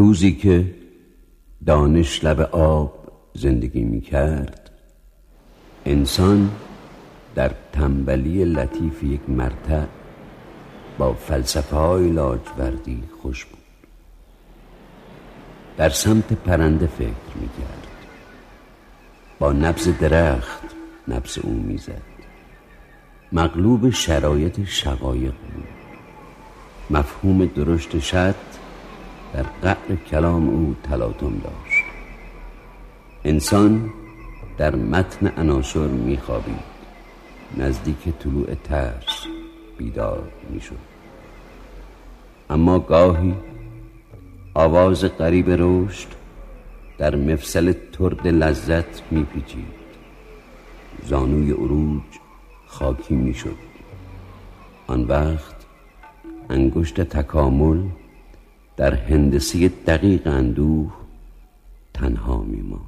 روزی که دانش لب آب زندگی می کرد، انسان در تنبلی لطیف یک مرتع با فلسفه های لاجوردی خوش بود. در سمت پرنده فکر می کرد، با نبض درخت نبض او می زد. مغلوب شرایط شقایق بود. مفهوم درشت شط در قعر کلام او تلاطم داشت. انسان در متن عناصر می خوابید، نزدیک طلوع ترس بیدار می شد. اما گاهی آواز غریب رشد در مفصل ترد لذت می پیچید. زانوی عروج خاکی می شد. آن وقت انگشت تکامل در هندسه دقیق اندوه تنها می ماند.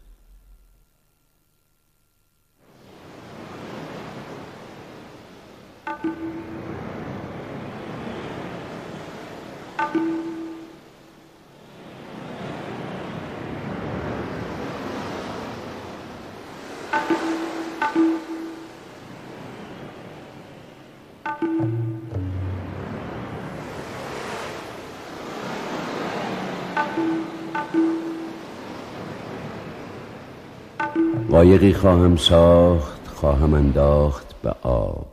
قایقی خواهم ساخت، خواهم انداخت به آب.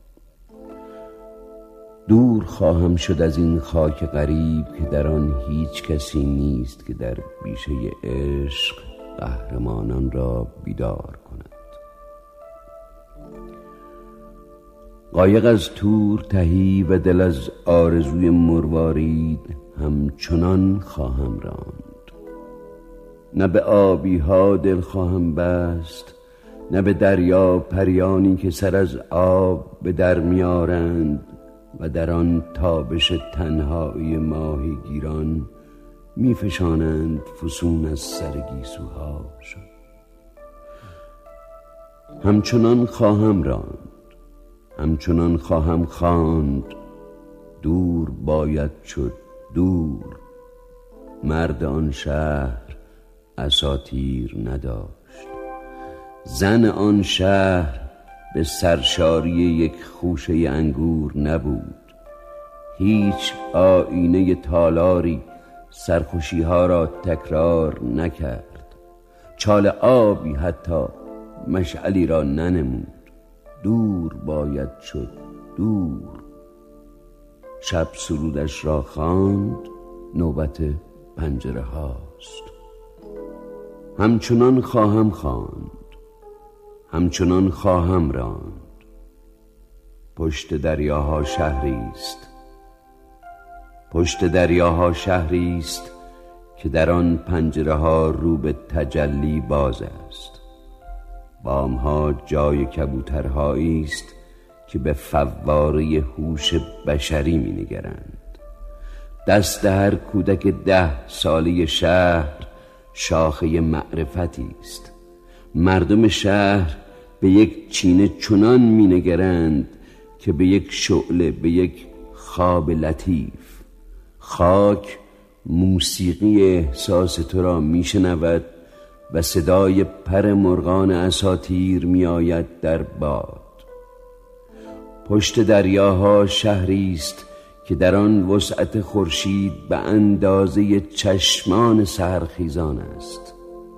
دور خواهم شد از این خاک غریب که در آن هیچ کسی نیست که در بیشه عشق قهرمانان را بیدار کند. قایق از تور تهی و دل از آرزوی مروارید همچنان خواهم راند. نه به آبی ها دل خواهم بست، نه به دریا پریانی که سر از آب به در میارند و در آن تابش تنهایی ماهی گیران میفشانند فسون از سر گیسوهاشون. همچنان خواهم راند، همچنان خواهم خواند. دور باید شد، دور. مرد آن شهر اساطیر نداشت. زن آن شهر به سرشاری یک خوشه انگور نبود. هیچ آینه تالاری سرخوشی ها را تکرار نکرد. چال آبی حتی مشعلی را ننمود. دور باید شد، دور. شب سرودش را خواند، نوبت پنجره هاست. همچنان خواهم خواند، همچنان خواهم راند. پشت دریاها شهری است، پشت دریاها شهری است که در آن پنجره ها رو به تجلی باز است. بامها جای کبوترهایی است که به فواره هوش بشری می نگرند. دست هر کودک 10 ساله شهر شاخه معرفتی است. مردم شهر به یک چینه چنان می نگرند که به یک شعله، به یک خواب لطیف. خاک موسیقی احساس تو را می شنود و صدای پر مرغان اساطیر می آید در باد. پشت دریاها شهری است که در آن وسعت خورشید به اندازه چشمان سحرخیزان است.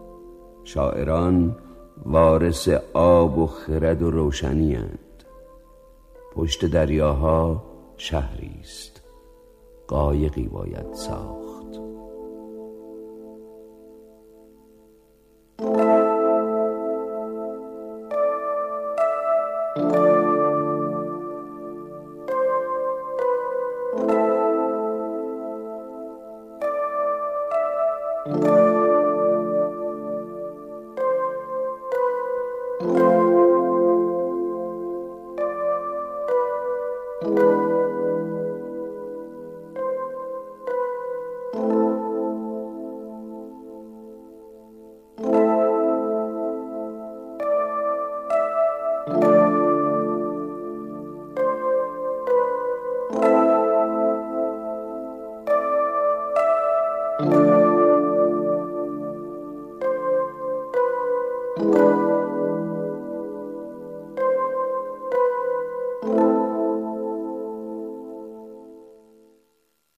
شاعران وارث آب و خرد و روشنی اند. پشت دریاها شهری است، قایقی باید ساخت. you شد.